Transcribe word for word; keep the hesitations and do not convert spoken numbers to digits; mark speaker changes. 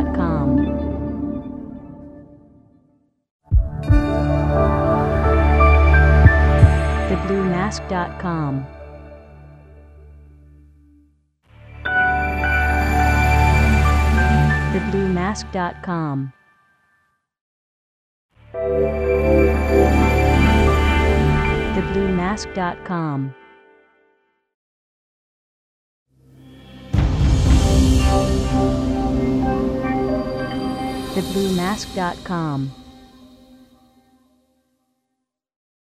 Speaker 1: dot com. the blue mask dot com. the blue mask dot com. the blue mask dot com. the blue mask dot com.